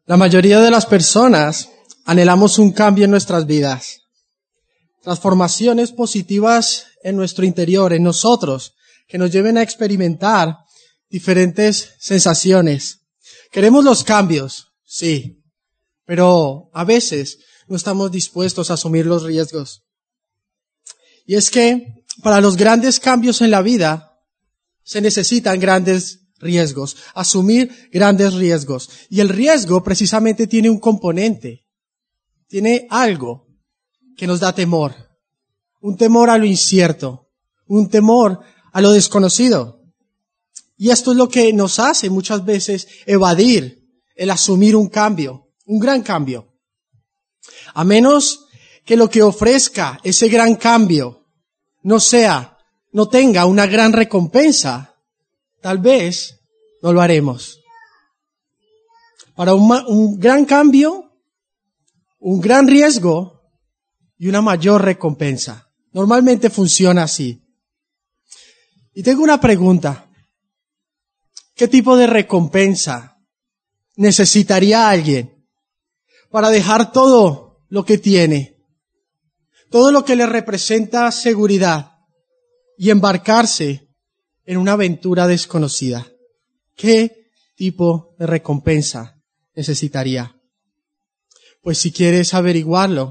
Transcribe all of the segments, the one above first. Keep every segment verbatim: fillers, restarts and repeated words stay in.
La mayoría de las personas anhelamos un cambio en nuestras vidas, transformaciones positivas en nuestro interior, en nosotros, que nos lleven a experimentar diferentes sensaciones. Queremos los cambios, sí, pero a veces no estamos dispuestos a asumir los riesgos. Y es que para los grandes cambios en la vida se necesitan grandes riesgos, asumir grandes riesgos. Y el riesgo precisamente tiene un componente, tiene algo que nos da temor, un temor a lo incierto, un temor a lo desconocido. Y esto es lo que nos hace muchas veces evadir el asumir un cambio, un gran cambio. A menos que lo que ofrezca ese gran cambio no sea, no tenga una gran recompensa, tal vez no lo haremos. Para un, un gran cambio, un gran riesgo y una mayor recompensa. Normalmente funciona así. Y tengo una pregunta. ¿Qué tipo de recompensa necesitaría alguien para dejar todo lo que tiene, todo lo que le representa seguridad y embarcarse en una aventura desconocida? ¿Qué tipo de recompensa necesitaría? Pues si quieres averiguarlo,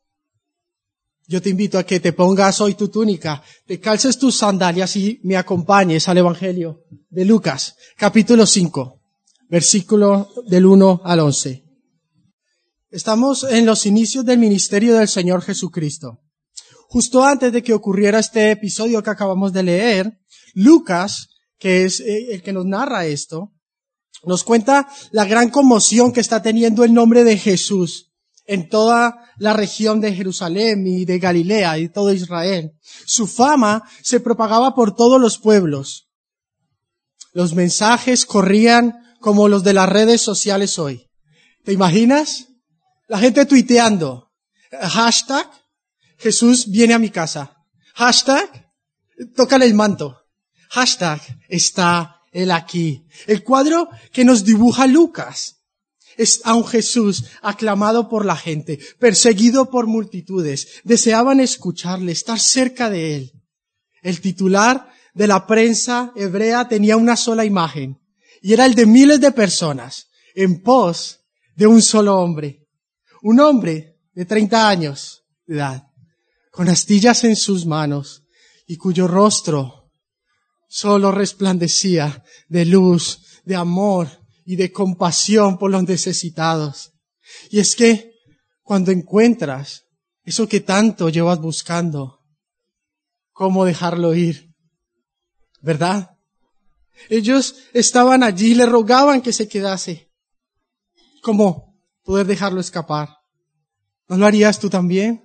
yo te invito a que te pongas hoy tu túnica, te calces tus sandalias y me acompañes al Evangelio de Lucas, capítulo cinco, versículo del uno al once. Estamos en los inicios del ministerio del Señor Jesucristo. Justo antes de que ocurriera este episodio que acabamos de leer, Lucas, que es el que nos narra esto, nos cuenta la gran conmoción que está teniendo el nombre de Jesús en toda la región de Jerusalén y de Galilea y todo Israel. Su fama se propagaba por todos los pueblos. Los mensajes corrían como los de las redes sociales hoy. ¿Te imaginas? La gente tuiteando. Hashtag, Jesús viene a mi casa. Hashtag, tócale el manto. Hashtag, está Él aquí. El cuadro que nos dibuja Lucas es a un Jesús aclamado por la gente, perseguido por multitudes. Deseaban escucharle, estar cerca de Él. El titular de la prensa hebrea tenía una sola imagen, y era el de miles de personas en pos de un solo hombre. Un hombre de treinta años de edad, con astillas en sus manos, y cuyo rostro solo resplandecía de luz, de amor y de compasión por los necesitados. Y es que cuando encuentras eso que tanto llevas buscando, ¿cómo dejarlo ir? ¿Verdad? Ellos estaban allí y le rogaban que se quedase. ¿Cómo poder dejarlo escapar? ¿No lo harías tú también?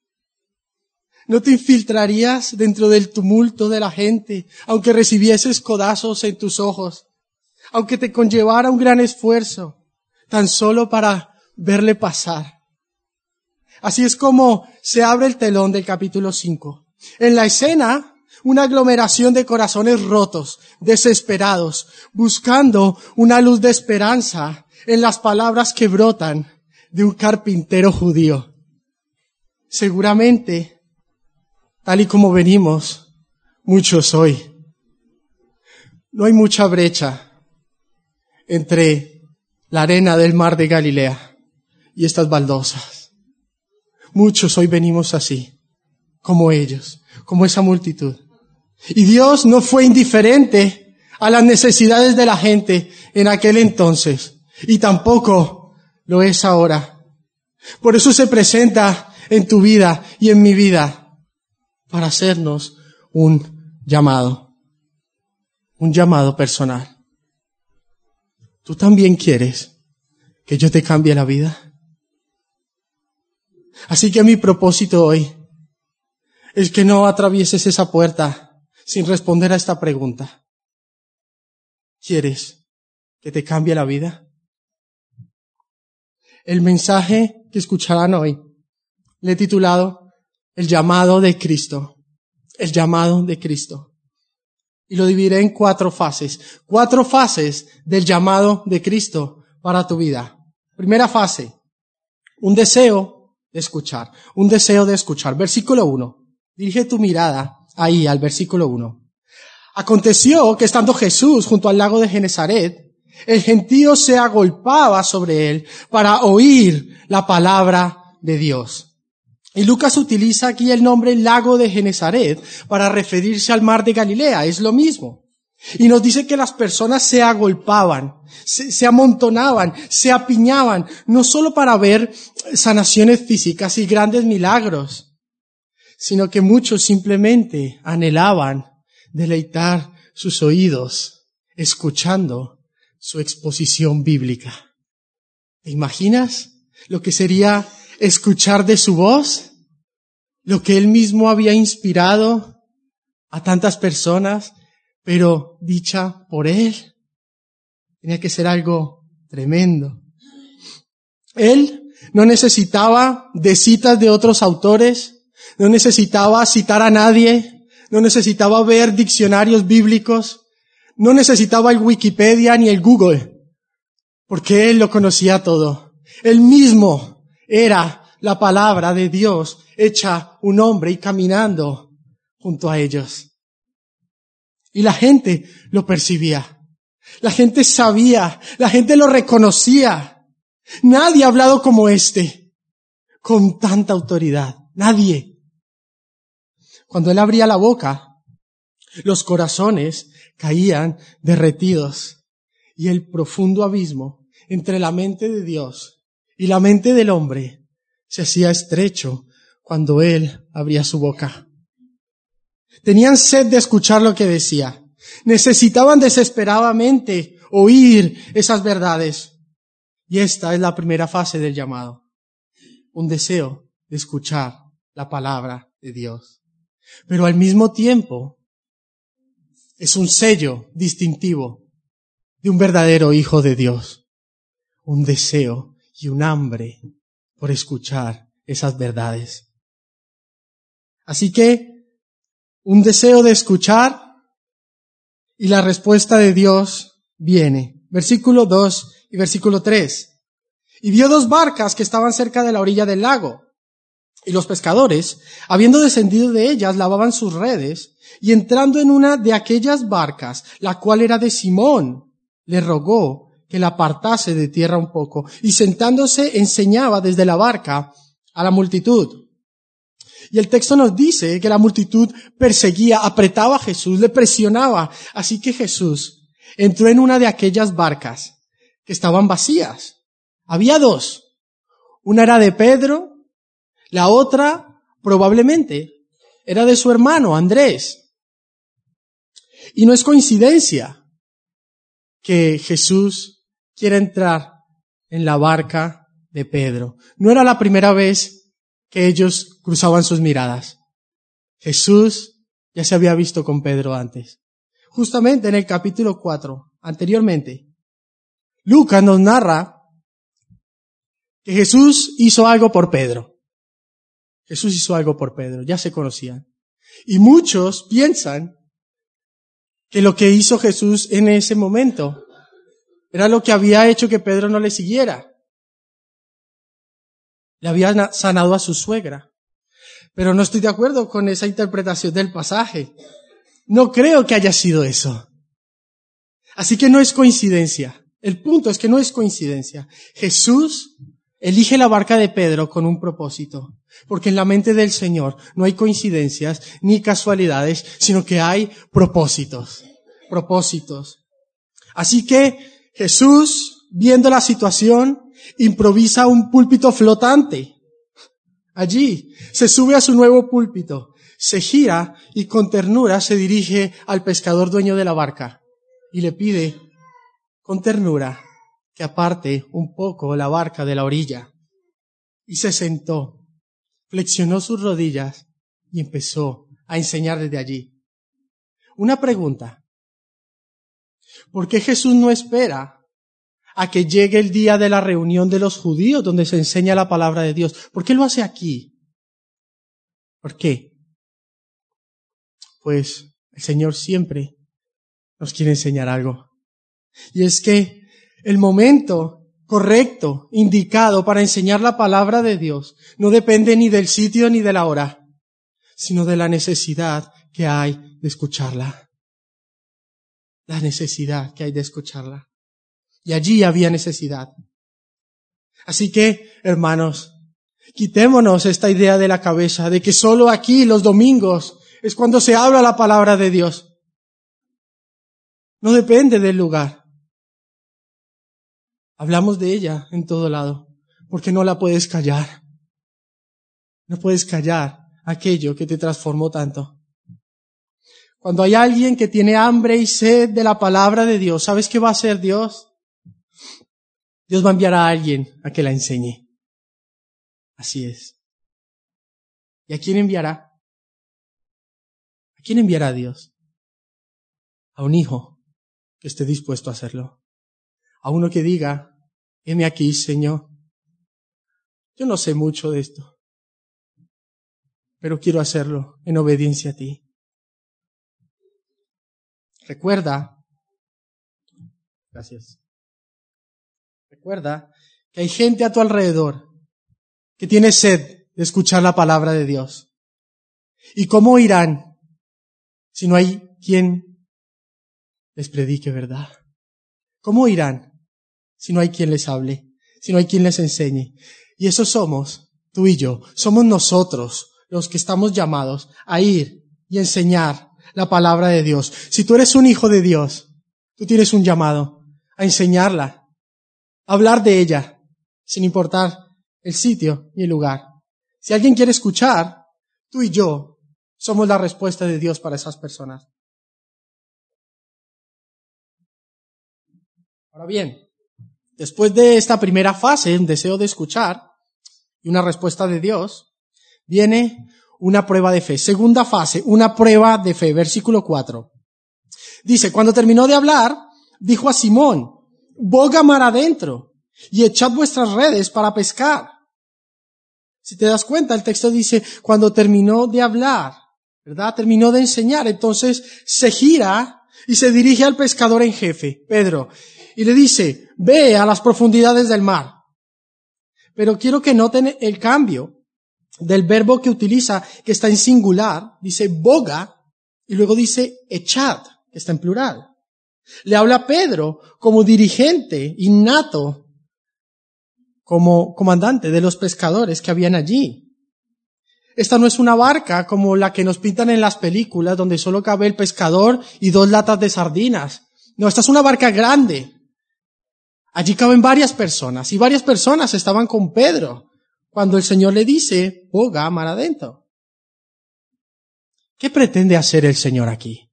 ¿No te infiltrarías dentro del tumulto de la gente, aunque recibieses codazos en tus ojos, aunque te conllevara un gran esfuerzo, tan solo para verle pasar? Así es como se abre el telón del capítulo cinco. En la escena, una aglomeración de corazones rotos, desesperados, buscando una luz de esperanza en las palabras que brotan de un carpintero judío. Seguramente, tal y como venimos, muchos hoy. No hay mucha brecha entre la arena del mar de Galilea y estas baldosas. Muchos hoy venimos así, como ellos, como esa multitud. Y Dios no fue indiferente a las necesidades de la gente en aquel entonces, y tampoco lo es ahora. Por eso se presenta en tu vida y en mi vida para hacernos un llamado, un llamado personal. ¿Tú también quieres que yo te cambie la vida? Así que mi propósito hoy es que no atravieses esa puerta sin responder a esta pregunta. ¿Quieres que te cambie la vida? El mensaje que escucharán hoy le he titulado El llamado de Cristo. El llamado de Cristo. Y lo dividiré en cuatro fases. Cuatro fases del llamado de Cristo para tu vida. Primera fase, un deseo de escuchar, un deseo de escuchar. Versículo uno, dirige tu mirada ahí al versículo uno. Aconteció que estando Jesús junto al lago de Genesaret, el gentío se agolpaba sobre él para oír la palabra de Dios. Y Lucas utiliza aquí el nombre lago de Genesaret para referirse al mar de Galilea, es lo mismo. Y nos dice que las personas se agolpaban, se, se amontonaban, se apiñaban, no solo para ver sanaciones físicas y grandes milagros, sino que muchos simplemente anhelaban deleitar sus oídos escuchando su exposición bíblica. ¿Te imaginas lo que sería escuchar de su voz? Lo que él mismo había inspirado a tantas personas, pero dicha por él. Tenía que ser algo tremendo. Él no necesitaba de citas de otros autores, no necesitaba citar a nadie, no necesitaba ver diccionarios bíblicos, no necesitaba el Wikipedia ni el Google, porque él lo conocía todo. Él mismo era la palabra de Dios hecha un hombre y caminando junto a ellos. Y la gente lo percibía. La gente sabía, la gente lo reconocía. Nadie ha hablado como este, con tanta autoridad. Nadie. Cuando él abría la boca, los corazones caían derretidos y el profundo abismo entre la mente de Dios y la mente del hombre se hacía estrecho cuando él abría su boca. Tenían sed de escuchar lo que decía. Necesitaban desesperadamente oír esas verdades. Y esta es la primera fase del llamado. Un deseo de escuchar la palabra de Dios. Pero al mismo tiempo es un sello distintivo de un verdadero hijo de Dios. Un deseo y un hambre por escuchar esas verdades. Así que un deseo de escuchar y la respuesta de Dios viene. Versículo dos y versículo tres. Y vio dos barcas que estaban cerca de la orilla del lago. Y los pescadores, habiendo descendido de ellas, lavaban sus redes, y entrando en una de aquellas barcas, la cual era de Simón, le rogó que la apartase de tierra un poco, y sentándose enseñaba desde la barca a la multitud. Y el texto nos dice que la multitud perseguía, apretaba a Jesús, le presionaba. Así que Jesús entró en una de aquellas barcas que estaban vacías. Había dos. Una era de Pedro, la otra probablemente era de su hermano Andrés. Y no es coincidencia que Jesús quiera entrar en la barca de Pedro. No era la primera vez que ellos cruzaban sus miradas. Jesús ya se había visto con Pedro antes. Justamente en el capítulo cuatro, anteriormente, Lucas nos narra que Jesús hizo algo por Pedro. Jesús hizo algo por Pedro, ya se conocían. Y muchos piensan que lo que hizo Jesús en ese momento era lo que había hecho que Pedro no le siguiera. Le había sanado a su suegra. Pero no estoy de acuerdo con esa interpretación del pasaje. No creo que haya sido eso. Así que no es coincidencia. El punto es que no es coincidencia. Jesús elige la barca de Pedro con un propósito. Porque en la mente del Señor no hay coincidencias ni casualidades, sino que hay propósitos. Propósitos. Así que Jesús, viendo la situación, improvisa un púlpito flotante. Allí se sube a su nuevo púlpito, se gira y con ternura se dirige al pescador dueño de la barca y le pide con ternura que aparte un poco la barca de la orilla. Y se sentó, flexionó sus rodillas y empezó a enseñar desde allí. Una pregunta. ¿Por qué Jesús no espera a que llegue el día de la reunión de los judíos donde se enseña la palabra de Dios? ¿Por qué lo hace aquí? ¿Por qué? Pues el Señor siempre nos quiere enseñar algo. Y es que el momento correcto, indicado para enseñar la palabra de Dios no depende ni del sitio ni de la hora, sino de la necesidad que hay de escucharla. La necesidad que hay de escucharla. Y allí había necesidad. Así que, hermanos, quitémonos esta idea de la cabeza de que solo aquí los domingos es cuando se habla la palabra de Dios. No depende del lugar. Hablamos de ella en todo lado, porque no la puedes callar. No puedes callar aquello que te transformó tanto. Cuando hay alguien que tiene hambre y sed de la palabra de Dios, ¿sabes qué va a hacer Dios? Dios va a enviar a alguien a que la enseñe. Así es. ¿Y a quién enviará? ¿A quién enviará Dios? A un hijo que esté dispuesto a hacerlo. A uno que diga, heme aquí, Señor. Yo no sé mucho de esto, pero quiero hacerlo en obediencia a ti. Recuerda, gracias. Recuerda que hay gente a tu alrededor que tiene sed de escuchar la palabra de Dios. ¿Y cómo irán si no hay quien les predique verdad? ¿Cómo irán si no hay quien les hable, si no hay quien les enseñe? Y eso somos tú y yo, somos nosotros los que estamos llamados a ir y enseñar la palabra de Dios. Si tú eres un hijo de Dios, tú tienes un llamado a enseñarla, a hablar de ella, sin importar el sitio y el lugar. Si alguien quiere escuchar, tú y yo somos la respuesta de Dios para esas personas. Ahora bien, después de esta primera fase, un deseo de escuchar y una respuesta de Dios, viene una prueba de fe. Segunda fase, una prueba de fe. Versículo cuatro. Dice, cuando terminó de hablar, dijo a Simón, boga mar adentro y echad vuestras redes para pescar. Si te das cuenta, el texto dice, cuando terminó de hablar, ¿verdad? Terminó de enseñar. Entonces se gira y se dirige al pescador en jefe, Pedro, y le dice, ve a las profundidades del mar. Pero quiero que noten el cambio del verbo que utiliza, que está en singular, dice boga, y luego dice echad, que está en plural. Le habla a Pedro como dirigente innato, como comandante de los pescadores que habían allí. Esta no es una barca como la que nos pintan en las películas, donde solo cabe el pescador y dos latas de sardinas. No, esta es una barca grande. Allí caben varias personas, y varias personas estaban con Pedro cuando el Señor le dice, boga mar adentro. ¿Qué pretende hacer el Señor aquí?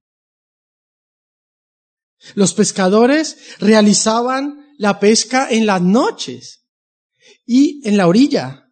Los pescadores realizaban la pesca en las noches y en la orilla.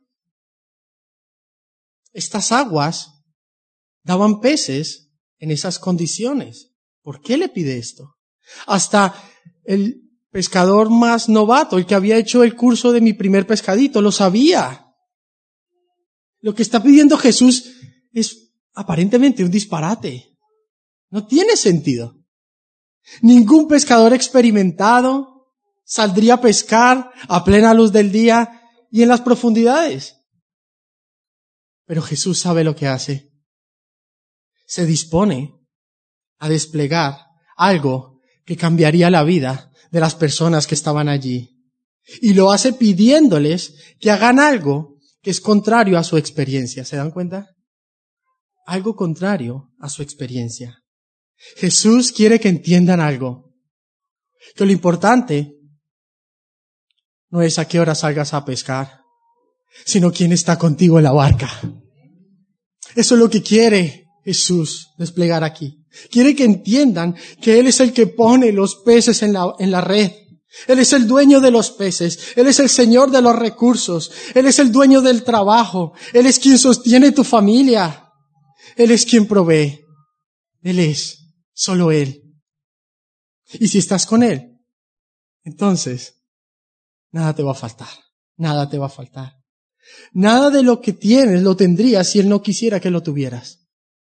Estas aguas daban peces en esas condiciones. ¿Por qué le pide esto? Hasta el pescador más novato, el que había hecho el curso de mi primer pescadito, lo sabía. Lo que está pidiendo Jesús es aparentemente un disparate. No tiene sentido. Ningún pescador experimentado saldría a pescar a plena luz del día y en las profundidades. Pero Jesús sabe lo que hace. Se dispone a desplegar algo que cambiaría la vida de las personas que estaban allí. Y lo hace pidiéndoles que hagan algo que es contrario a su experiencia. ¿Se dan cuenta? Algo contrario a su experiencia. Jesús quiere que entiendan algo. Que lo importante no es a qué hora salgas a pescar, sino quién está contigo en la barca. Eso es lo que quiere Jesús desplegar aquí. Quiere que entiendan que Él es el que pone los peces en la, en la red. Él es el dueño de los peces. Él es el Señor de los recursos. Él es el dueño del trabajo. Él es quien sostiene tu familia. Él es quien provee. Él es, solo Él. Y si estás con Él, entonces, nada te va a faltar. Nada te va a faltar. Nada de lo que tienes lo tendrías si Él no quisiera que lo tuvieras.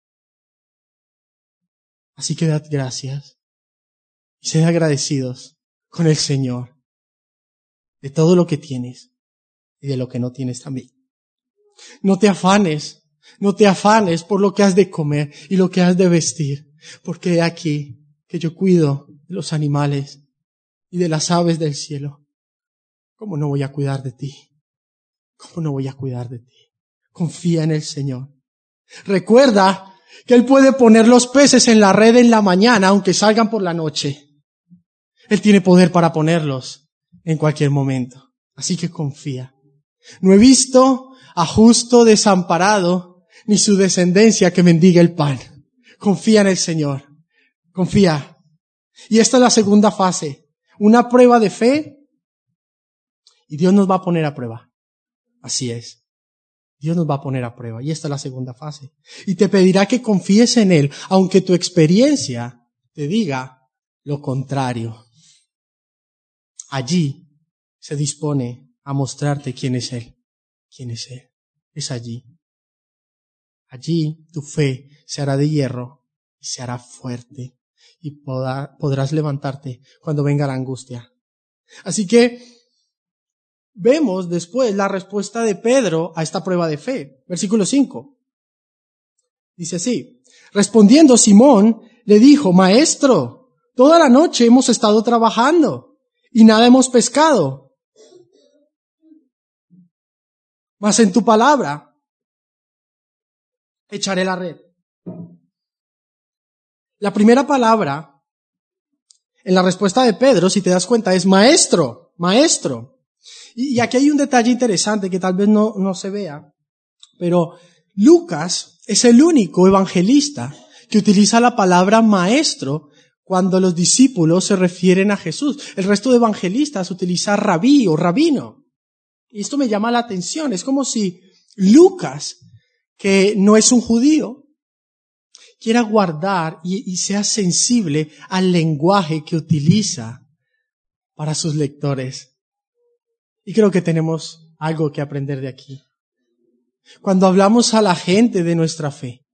Así que dad gracias y sed agradecidos con el Señor. de todo lo que tienes y de lo que no tienes también. No te afanes, no te afanes por lo que has de comer y lo que has de vestir, porque he aquí que yo cuido de los animales y de las aves del cielo. ¿Cómo no voy a cuidar de ti? ¿Cómo no voy a cuidar de ti? Confía en el Señor. Recuerda que Él puede poner los peces en la red en la mañana, aunque salgan por la noche. Él tiene poder para ponerlos en cualquier momento. Así que confía. No he visto a justo desamparado, ni su descendencia que mendigue el pan. Confía en el Señor. Confía. Y esta es la segunda fase. Una prueba de fe. Y Dios nos va a poner a prueba. Así es. Dios nos va a poner a prueba. Y esta es la segunda fase. Y te pedirá que confíes en Él, aunque tu experiencia te diga lo contrario. Allí se dispone a mostrarte quién es Él. ¿Quién es Él? Es allí. Allí tu fe se hará de hierro y se hará fuerte y podrá, podrás levantarte cuando venga la angustia. Así que vemos después la respuesta de Pedro a esta prueba de fe. Versículo cinco. Dice así: respondiendo Simón le dijo: Maestro, toda la noche hemos estado trabajando y nada hemos pescado. Mas en tu palabra echaré la red. La primera palabra en la respuesta de Pedro, si te das cuenta, es maestro, maestro. Y, y aquí hay un detalle interesante que tal vez no, no se vea, pero Lucas es el único evangelista que utiliza la palabra maestro cuando los discípulos se refieren a Jesús. El resto de evangelistas utilizan rabí o rabino. Y esto me llama la atención. Es como si Lucas, que no es un judío, quiera guardar y, y sea sensible al lenguaje que utiliza para sus lectores. Y creo que tenemos algo que aprender de aquí. Cuando hablamos a la gente de nuestra fe,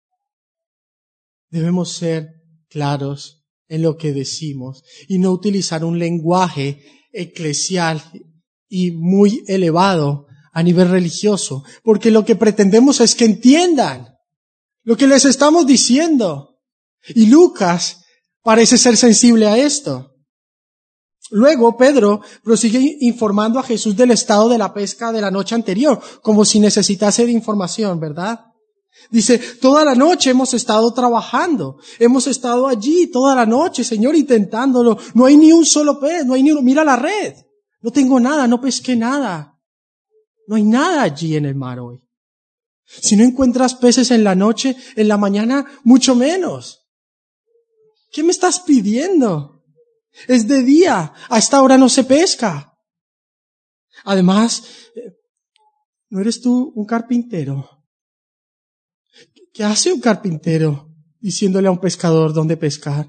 debemos ser claros en lo que decimos y no utilizar un lenguaje eclesial y muy elevado a nivel religioso, porque lo que pretendemos es que entiendan lo que les estamos diciendo. Y Lucas parece ser sensible a esto. Luego Pedro prosigue informando a Jesús del estado de la pesca de la noche anterior, como si necesitase de información, ¿verdad? Dice: toda la noche hemos estado trabajando, hemos estado allí toda la noche, Señor, intentándolo. No hay ni un solo pez, no hay ni uno. Mira la red. No tengo nada, no pesqué nada. No hay nada allí en el mar hoy. Si no encuentras peces en la noche, en la mañana, mucho menos. ¿Qué me estás pidiendo? Es de día, a esta hora no se pesca. Además, ¿no eres tú un carpintero? ¿Qué hace un carpintero diciéndole a un pescador dónde pescar?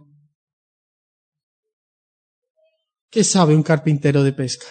¿Qué sabe un carpintero de pesca?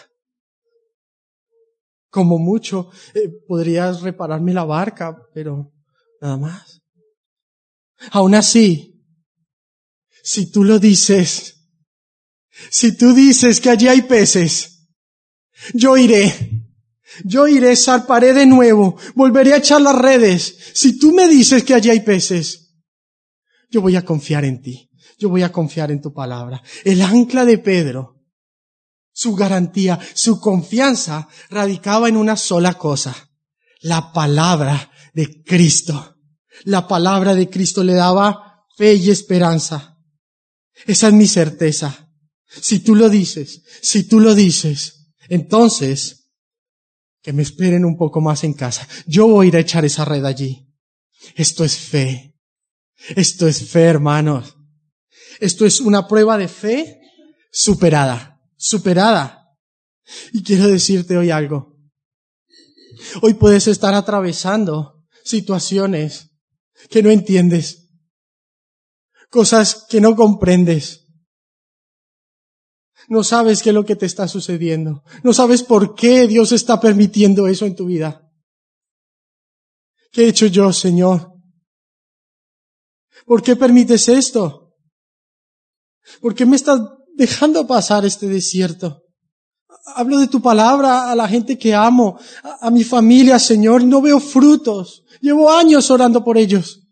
Como mucho, eh, podrías repararme la barca, pero nada más. Aún así, si tú lo dices, si tú dices que allí hay peces, yo iré. Yo iré, zarparé de nuevo, volveré a echar las redes. Si tú me dices que allí hay peces, yo voy a confiar en ti. Yo voy a confiar en tu palabra. El ancla de Pedro, su garantía, su confianza radicaba en una sola cosa: la palabra de Cristo. La palabra de Cristo le daba fe y esperanza. Esa es mi certeza. Si tú lo dices, si tú lo dices, entonces que me esperen un poco más en casa. Yo voy a ir a echar esa red allí. Esto es fe. Esto es fe, hermanos. Esto es una prueba de fe superada. Superada. Y quiero decirte hoy algo. Hoy puedes estar atravesando situaciones que no entiendes. Cosas que no comprendes. No sabes qué es lo que te está sucediendo. No sabes por qué Dios está permitiendo eso en tu vida. ¿Qué he hecho yo, Señor? ¿Por qué permites esto? ¿Por qué me estás dejando pasar este desierto? Hablo de tu palabra a la gente que amo, a, a mi familia, Señor, y no veo frutos. Llevo años orando por ellos.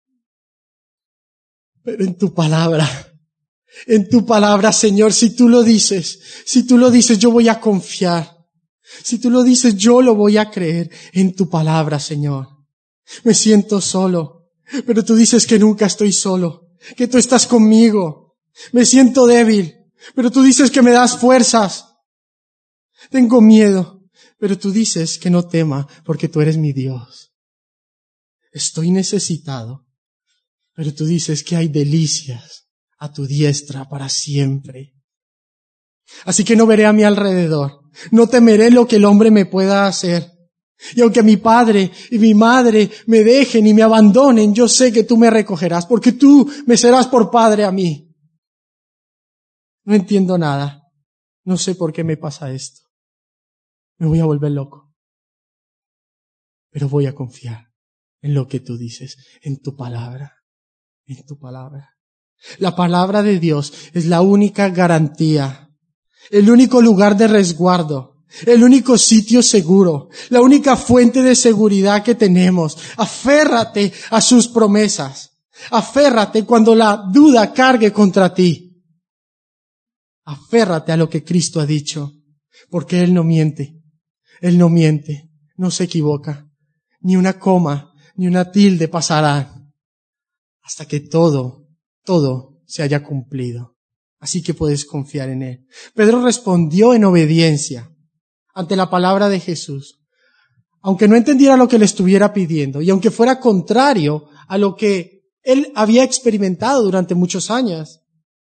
Pero en tu palabra, en tu palabra, Señor, si tú lo dices, si tú lo dices, yo voy a confiar. Si tú lo dices, yo lo voy a creer en tu palabra, Señor. Me siento solo, pero tú dices que nunca estoy solo, que tú estás conmigo. Me siento débil, pero tú dices que me das fuerzas. Tengo miedo, pero tú dices que no tema porque tú eres mi Dios. Estoy necesitado, pero tú dices que hay delicias a tu diestra para siempre. Así que no veré a mi alrededor, no temeré lo que el hombre me pueda hacer. Y aunque mi padre y mi madre me dejen y me abandonen, yo sé que tú me recogerás, porque tú me serás por padre a mí. No entiendo nada, no sé por qué me pasa esto. Me voy a volver loco. Pero voy a confiar en lo que tú dices, en tu palabra, en tu palabra. La palabra de Dios es la única garantía, el único lugar de resguardo, el único sitio seguro, la única fuente de seguridad que tenemos. Aférrate a sus promesas. Aférrate cuando la duda cargue contra ti. Aférrate a lo que Cristo ha dicho, porque Él no miente. Él no miente, no se equivoca. Ni una coma, ni una tilde pasarán hasta que todo, todo se haya cumplido. Así que puedes confiar en Él. Pedro respondió en obediencia ante la palabra de Jesús, aunque no entendiera lo que le estuviera pidiendo y aunque fuera contrario a lo que él había experimentado durante muchos años.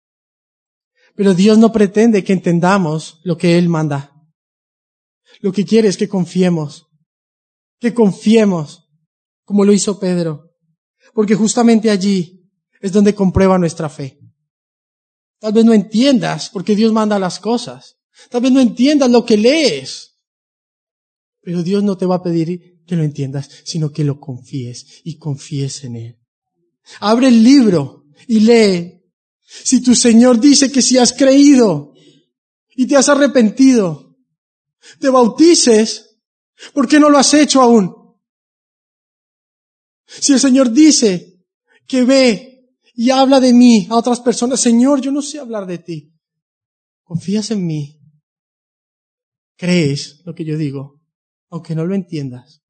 Pero Dios no pretende que entendamos lo que Él manda. Lo que quiere es que confiemos, que confiemos, como lo hizo Pedro, porque justamente allí es donde comprueba nuestra fe. Tal vez no entiendas por qué Dios manda las cosas, tal vez no entiendas lo que lees, pero Dios no te va a pedir que lo entiendas, sino que lo confíes y confíes en Él. Abre el libro y lee. Si tu Señor dice que si has creído y te has arrepentido, te bautices, ¿por qué no lo has hecho aún? Si el Señor dice que ve y habla de mí a otras personas, Señor, yo no sé hablar de ti. ¿Confías en mí? ¿Crees lo que yo digo? Aunque no lo entiendas,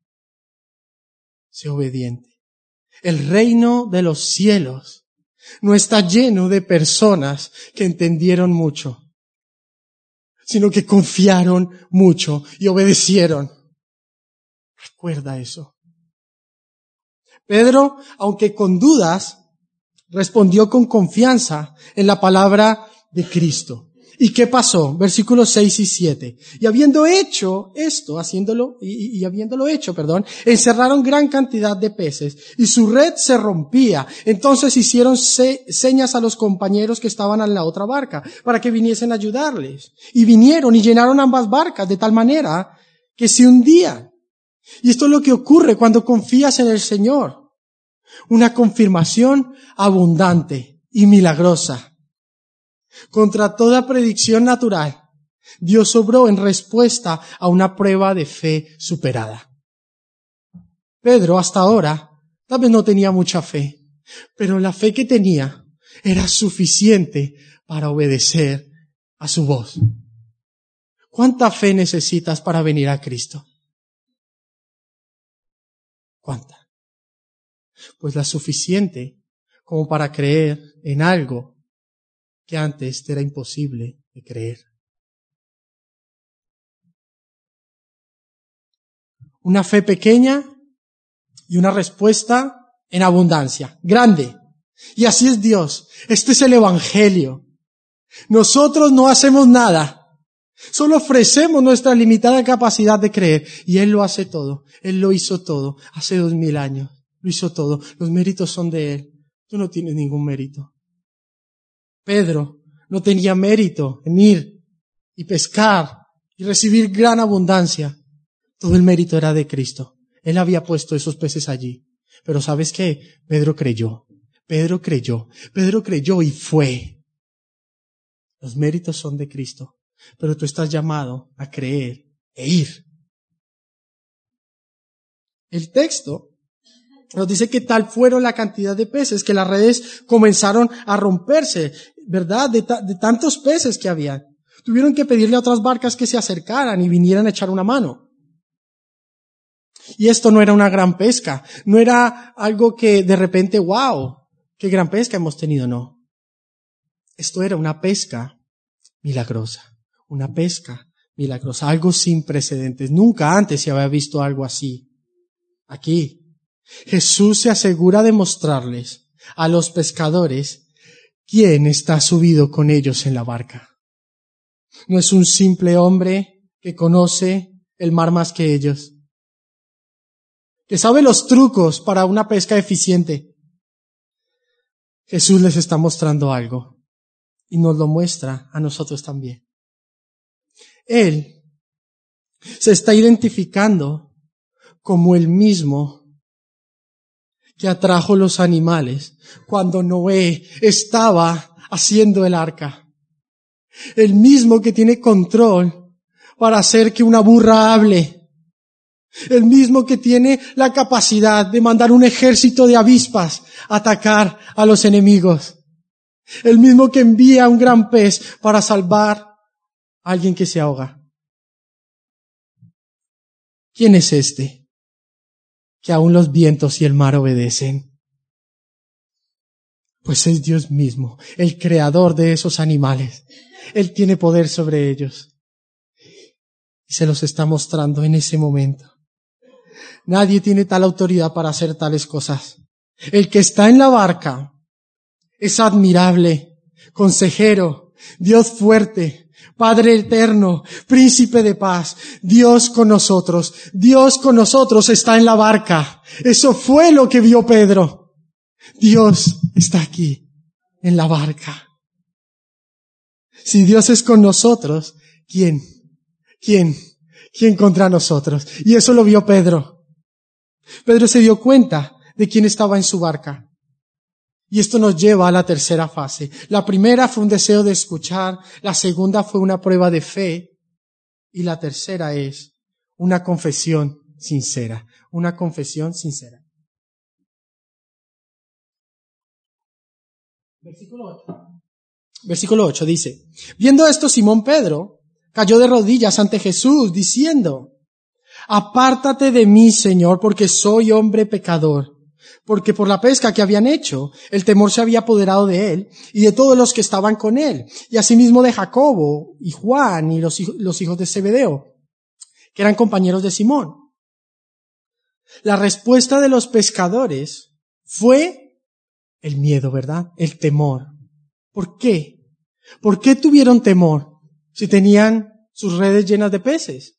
sé obediente. El reino de los cielos no está lleno de personas que entendieron mucho, sino que confiaron mucho y obedecieron. Recuerda eso. Pedro, aunque con dudas, respondió con confianza en la palabra de Cristo. ¿Y qué pasó? Versículos seis y siete. Y habiendo hecho esto, haciéndolo, y, y habiéndolo hecho, perdón, encerraron gran cantidad de peces, y su red se rompía. Entonces hicieron se, señas a los compañeros que estaban en la otra barca, para que viniesen a ayudarles. Y vinieron y llenaron ambas barcas, de tal manera que se hundían. Y esto es lo que ocurre cuando confías en el Señor. Una confirmación abundante y milagrosa. Contra toda predicción natural, Dios obró en respuesta a una prueba de fe superada. Pedro hasta ahora tal vez no tenía mucha fe, pero la fe que tenía era suficiente para obedecer a su voz. ¿Cuánta fe necesitas para venir a Cristo? ¿Cuánta? Pues la suficiente como para creer en algo que antes era imposible de creer. Una fe pequeña y una respuesta en abundancia, grande. Y así es Dios. Este es el Evangelio. Nosotros no hacemos nada. Solo ofrecemos nuestra limitada capacidad de creer. Y Él lo hace todo. Él lo hizo todo hace dos mil años. Lo hizo todo. Los méritos son de Él. Tú no tienes ningún mérito. Pedro no tenía mérito en ir y pescar y recibir gran abundancia. Todo el mérito era de Cristo. Él había puesto esos peces allí. Pero ¿sabes qué? Pedro creyó. Pedro creyó. Pedro creyó y fue. Los méritos son de Cristo. pero tú estás llamado a creer e ir. El texto nos dice que tal fueron la cantidad de peces que las redes comenzaron a romperse, ¿verdad? De, ta- de tantos peces que había. Tuvieron que pedirle a otras barcas que se acercaran y vinieran a echar una mano. Y esto no era una gran pesca, no era algo que de repente, wow, qué gran pesca hemos tenido, no. Esto era una pesca milagrosa, una pesca milagrosa, algo sin precedentes. Nunca antes se había visto algo así. Aquí, Jesús se asegura de mostrarles a los pescadores quién está subido con ellos en la barca. No es un simple hombre que conoce el mar más que ellos, que sabe los trucos para una pesca eficiente. Jesús les está mostrando algo y nos lo muestra a nosotros también. Él se está identificando como el mismo que atrajo los animales cuando Noé estaba haciendo el arca. El mismo que tiene control para hacer que una burra hable. El mismo que tiene la capacidad de mandar un ejército de avispas a atacar a los enemigos. El mismo que envía un gran pez para salvar a alguien que se ahoga. ¿Quién es este? Que aún los vientos y el mar obedecen. Pues es Dios mismo, el creador de esos animales. Él tiene poder sobre ellos. Y se los está mostrando en ese momento. Nadie tiene tal autoridad para hacer tales cosas. El que está en la barca es admirable, consejero, Dios fuerte, Padre eterno, príncipe de paz, Dios con nosotros. Dios con nosotros está en la barca. Eso fue lo que vio Pedro. Dios está aquí, en la barca. Si Dios es con nosotros, ¿quién? ¿Quién? ¿Quién contra nosotros? Y eso lo vio Pedro. Pedro se dio cuenta de quién estaba en su barca. Y esto nos lleva a la tercera fase. La primera fue un deseo de escuchar, la segunda fue una prueba de fe, y la tercera es una confesión sincera. Una confesión sincera. Versículo ocho. Versículo ocho dice, viendo esto Simón Pedro cayó de rodillas ante Jesús diciendo, apártate de mí, Señor, porque soy hombre pecador. Porque por la pesca que habían hecho, el temor se había apoderado de él y de todos los que estaban con él, y asimismo de Jacobo y Juan y los hijos, los hijos de Zebedeo, que eran compañeros de Simón. La respuesta de los pescadores fue el miedo, ¿verdad? El temor. ¿Por qué? ¿Por qué tuvieron temor si tenían sus redes llenas de peces?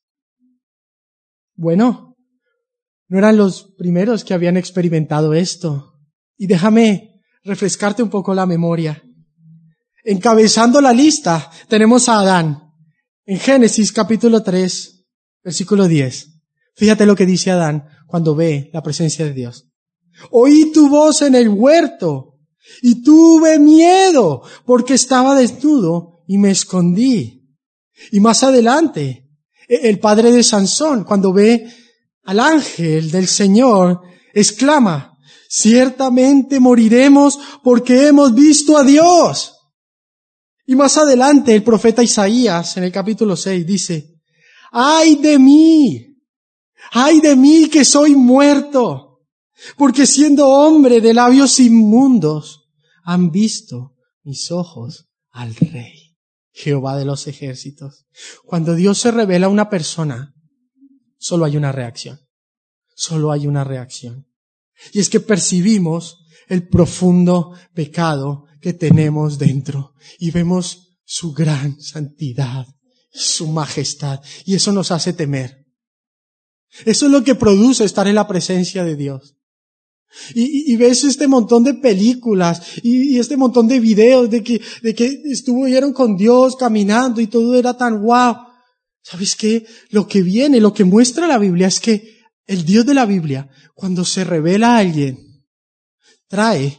Bueno, no eran los primeros que habían experimentado esto. Y déjame refrescarte un poco la memoria. Encabezando la lista tenemos a Adán. En Génesis capítulo tres, versículo diez. Fíjate lo que dice Adán cuando ve la presencia de Dios. Oí tu voz en el huerto y tuve miedo porque estaba desnudo y me escondí. Y más adelante, el padre de Sansón, cuando ve al ángel del Señor, exclama, ciertamente moriremos porque hemos visto a Dios. Y más adelante el profeta Isaías en el capítulo seis dice, ¡ay de mí! ¡Ay de mí que soy muerto! Porque siendo hombre de labios inmundos, han visto mis ojos al Rey, Jehová de los ejércitos. Cuando Dios se revela a una persona, solo hay una reacción. Solo hay una reacción. Y es que percibimos el profundo pecado que tenemos dentro y vemos su gran santidad, su majestad, y eso nos hace temer. Eso es lo que produce estar en la presencia de Dios. Y, y, y ves este montón de películas y, y este montón de videos de que, de que estuvieron con Dios caminando y todo era tan guau. ¿Sabes qué? Lo que viene, lo que muestra la Biblia es que el Dios de la Biblia, cuando se revela a alguien, trae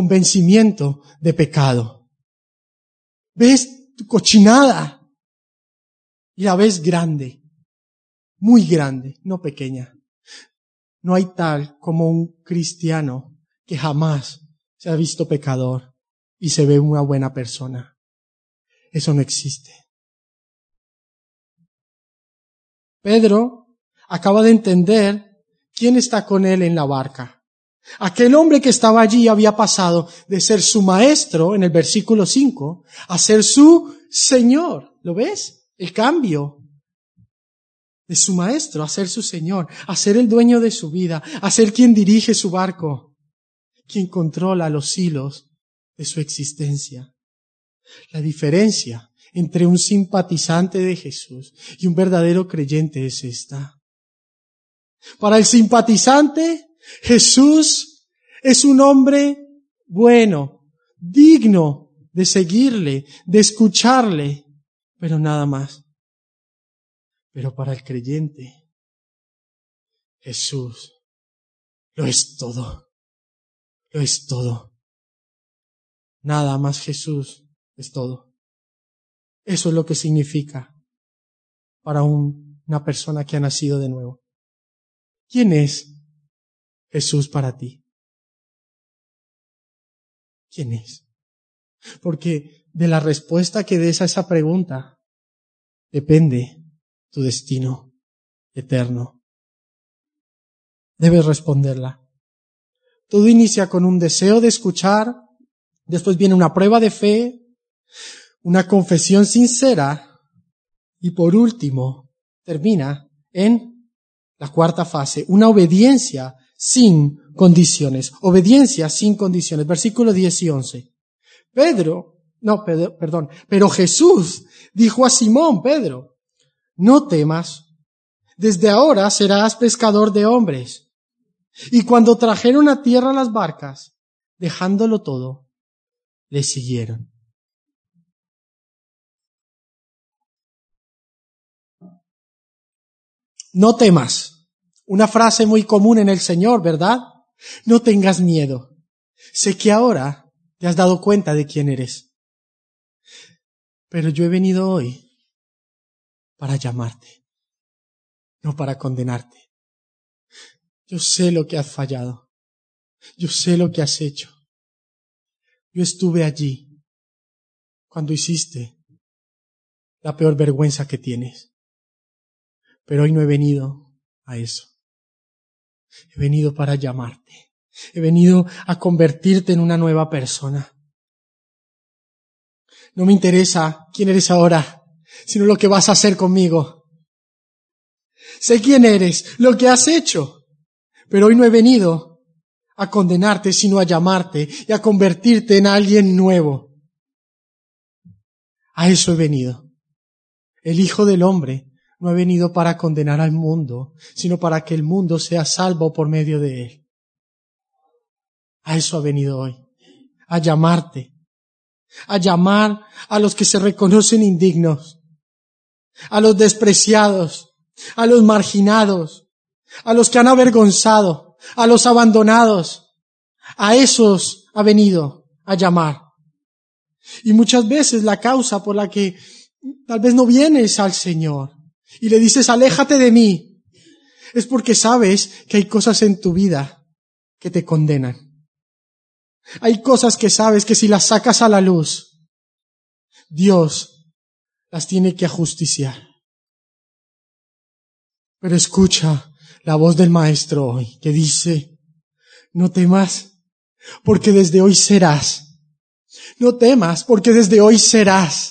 convencimiento de pecado. ¿Ves tu cochinada? y la ves grande, muy grande, no pequeña. No hay tal como un cristiano que jamás se ha visto pecador y se ve una buena persona. Eso no existe. Pedro acaba de entender quién está con él en la barca. Aquel hombre que estaba allí había pasado de ser su maestro, en el versículo cinco, a ser su Señor. ¿Lo ves? El cambio de su maestro a ser su Señor, a ser el dueño de su vida, a ser quien dirige su barco, quien controla los hilos de su existencia. La diferencia entre un simpatizante de Jesús y un verdadero creyente es esta. Para el simpatizante, Jesús es un hombre bueno, digno de seguirle, de escucharle, pero nada más. Pero para el creyente, Jesús lo es todo, lo es todo. Nada más Jesús es todo. Eso es lo que significa para un, una persona que ha nacido de nuevo. ¿Quién es Jesús para ti? ¿Quién es? Porque de la respuesta que des a esa pregunta depende tu destino eterno. Debes responderla. Todo inicia con un deseo de escuchar, después viene una prueba de fe, una confesión sincera y por último termina en la cuarta fase, una obediencia sin condiciones. Obediencia sin condiciones. Versículos diez y once. Pedro, no, Pedro, perdón, pero Jesús dijo a Simón, Pedro, no temas, desde ahora serás pescador de hombres. Y cuando trajeron a tierra las barcas, dejándolo todo, le siguieron. No temas. Una frase muy común en el Señor, ¿verdad? No tengas miedo. Sé que ahora te has dado cuenta de quién eres. Pero yo he venido hoy para llamarte, no para condenarte. Yo sé lo que has fallado. Yo sé lo que has hecho. Yo estuve allí cuando hiciste la peor vergüenza que tienes. Pero hoy no he venido a eso. He venido para llamarte. He venido a convertirte en una nueva persona. No me interesa quién eres ahora, sino lo que vas a hacer conmigo. Sé quién eres, lo que has hecho, pero hoy no he venido a condenarte, sino a llamarte y a convertirte en alguien nuevo. A eso he venido. El Hijo del Hombre no ha venido para condenar al mundo, sino para que el mundo sea salvo por medio de él. A eso ha venido hoy, a llamarte, a llamar a los que se reconocen indignos, a los despreciados, a los marginados, a los que han avergonzado, a los abandonados. A esos ha venido a llamar. Y muchas veces la causa por la que tal vez no vienes al Señor y le dices, aléjate de mí, es porque sabes que hay cosas en tu vida que te condenan. Hay cosas que sabes que si las sacas a la luz, Dios las tiene que ajusticiar. Pero escucha la voz del Maestro hoy que dice, no temas, porque desde hoy serás. No temas, porque desde hoy serás.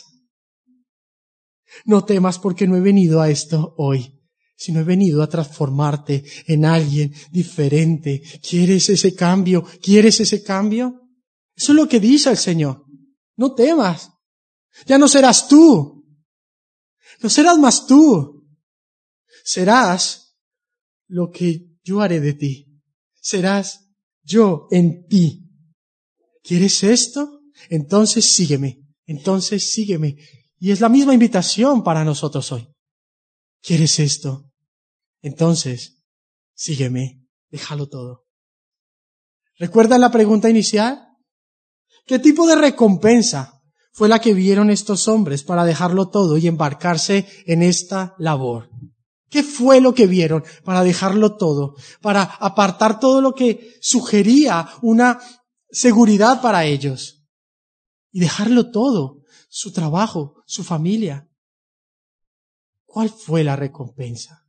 No temas porque no he venido a esto hoy, sino he venido a transformarte en alguien diferente. ¿Quieres ese cambio? ¿Quieres ese cambio? Eso es lo que dice el Señor. No temas. Ya no serás tú. No serás más tú. Serás lo que yo haré de ti. Serás yo en ti. ¿Quieres esto? Entonces sígueme. Entonces sígueme. Y es la misma invitación para nosotros hoy. ¿Quieres esto? Entonces, sígueme. Déjalo todo. ¿Recuerdan la pregunta inicial? ¿Qué tipo de recompensa fue la que vieron estos hombres para dejarlo todo y embarcarse en esta labor. ¿Qué fue lo que vieron para dejarlo todo? Para apartar todo lo que sugería una seguridad para ellos y dejarlo todo, su trabajo, su familia. ¿Cuál fue la recompensa?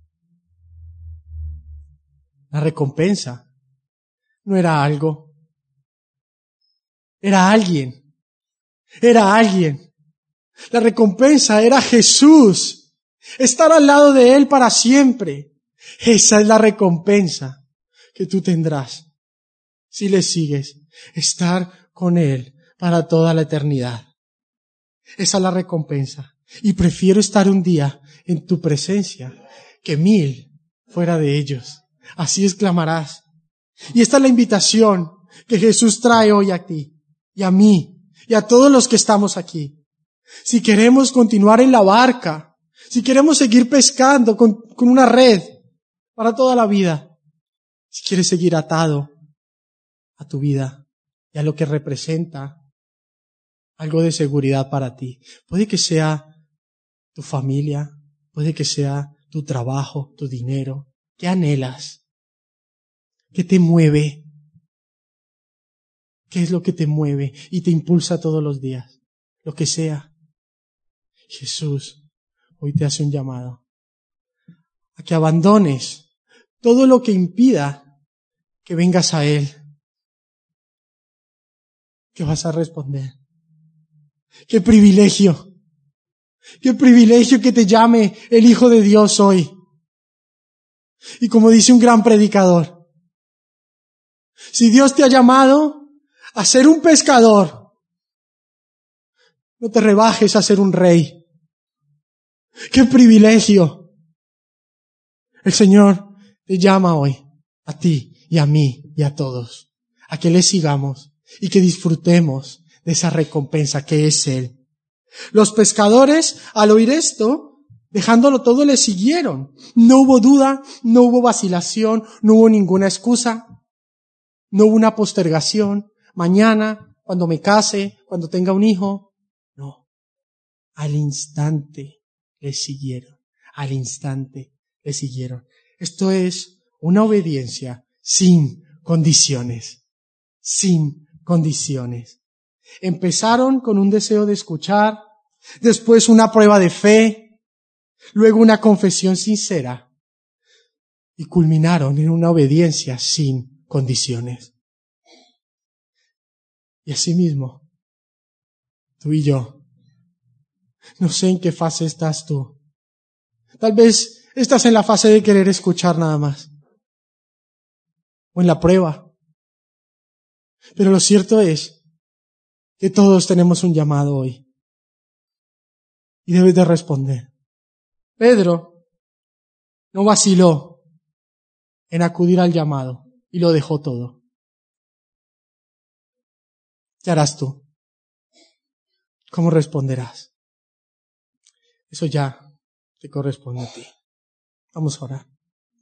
La recompensa no era algo, era alguien, era alguien. La recompensa era Jesús, estar al lado de Él para siempre. Esa es la recompensa que tú tendrás si le sigues, estar con Él para toda la eternidad. Esa es la recompensa. Y prefiero estar un día en tu presencia que mil fuera de ellos. Así exclamarás. Y esta es la invitación que Jesús trae hoy a ti y a mí y a todos los que estamos aquí. Si queremos continuar en la barca, si queremos seguir pescando con, con una red para toda la vida, si quieres seguir atado a tu vida y a lo que representa algo de seguridad para ti. Puede que sea tu familia, puede que sea tu trabajo, tu dinero. ¿Qué anhelas? ¿Qué te mueve? ¿Qué es lo que te mueve y te impulsa todos los días? Lo que sea. Jesús hoy te hace un llamado a que abandones todo lo que impida que vengas a Él. ¿Qué vas a responder? ¡Qué privilegio! ¡Qué privilegio que te llame el Hijo de Dios hoy! Y como dice un gran predicador, si Dios te ha llamado a ser un pescador, no te rebajes a ser un rey. ¡Qué privilegio! El Señor te llama hoy, a ti y a mí y a todos, a que le sigamos y que disfrutemos de esa recompensa que es Él. Los pescadores, al oír esto, dejándolo todo, le siguieron. No hubo duda, no hubo vacilación, no hubo ninguna excusa, no hubo una postergación. Mañana, cuando me case, cuando tenga un hijo. No. Al instante le siguieron. Al instante le siguieron. Esto es una obediencia sin condiciones. Sin condiciones. Empezaron con un deseo de escuchar, después una prueba de fe, luego una confesión sincera y culminaron en una obediencia sin condiciones. Y asimismo, tú y yo, no sé en qué fase estás tú. Tal vez estás en la fase de querer escuchar nada más, o en la prueba. Pero lo cierto es que todos tenemos un llamado hoy. Y debes de responder. Pedro no vaciló en acudir al llamado y lo dejó todo. ¿Qué harás tú? ¿Cómo responderás? Eso ya te corresponde a ti. Vamos a orar.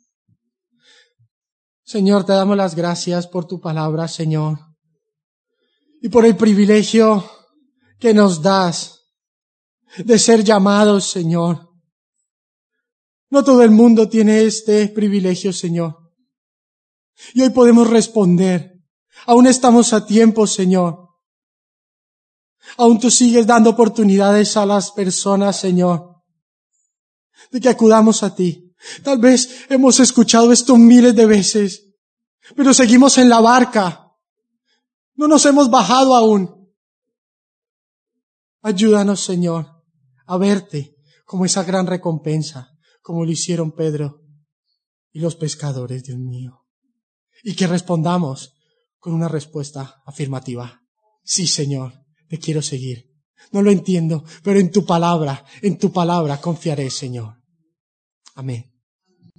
Señor, te damos las gracias por tu palabra, Señor, y por el privilegio que nos das de ser llamados, Señor. No todo el mundo tiene este privilegio, Señor. Y hoy podemos responder. Aún estamos a tiempo, Señor. Aún tú sigues dando oportunidades a las personas, Señor, de que acudamos a ti. Tal vez hemos escuchado esto miles de veces, pero seguimos en la barca. No nos hemos bajado aún. Ayúdanos, Señor, a verte como esa gran recompensa, como lo hicieron Pedro y los pescadores, Dios mío. Y que respondamos con una respuesta afirmativa. Sí, Señor, te quiero seguir. No lo entiendo, pero en tu palabra, en tu palabra confiaré, Señor. Amén.